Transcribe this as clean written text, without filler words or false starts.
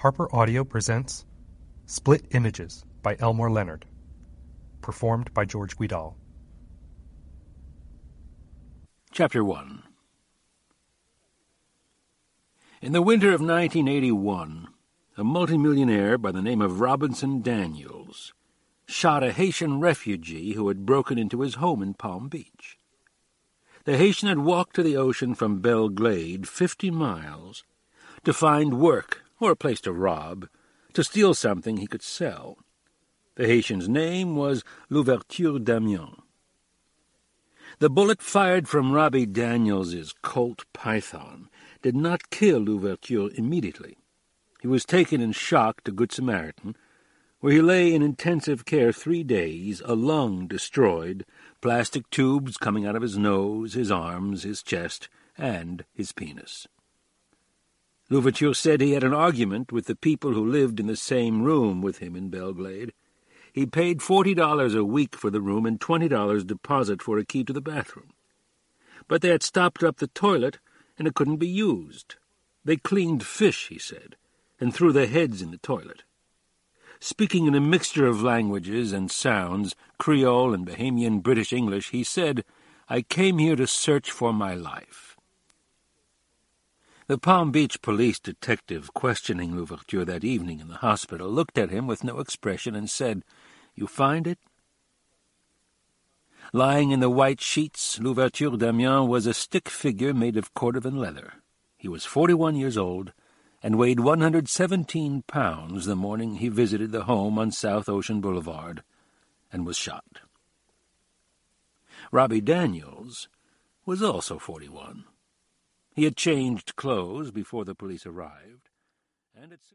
Harper Audio presents Split Images by Elmore Leonard, performed by George Guidall. Chapter 1. In the winter of 1981, a multimillionaire by the name of Robinson Daniels shot a Haitian refugee who had broken into his home in Palm Beach. The Haitian had walked to the ocean from Belle Glade 50 miles to find work or a place to rob, to steal something he could sell. The Haitian's name was Louverture Damiens. The bullet fired from Robbie Daniels's Colt Python did not kill Louverture immediately. He was taken in shock to Good Samaritan, where he lay in intensive care 3 days, a lung destroyed, plastic tubes coming out of his nose, his arms, his chest, and his penis. Louverture said he had an argument with the people who lived in the same room with him in Belle Glade. He paid $40 a week for the room and $20 deposit for a key to the bathroom. But they had stopped up the toilet, and it couldn't be used. They cleaned fish, he said, and threw their heads in the toilet. Speaking in a mixture of languages and sounds, Creole and Bahamian British English, he said, "I came here to search for my life." The Palm Beach police detective questioning Louverture that evening in the hospital looked at him with no expression and said, "You find it?" Lying in the white sheets, Louverture Damiens was a stick figure made of cordovan leather. He was 41 years old and weighed 117 pounds the morning he visited the home on South Ocean Boulevard and was shot. Robbie Daniels was also 41. He had changed clothes before the police arrived, and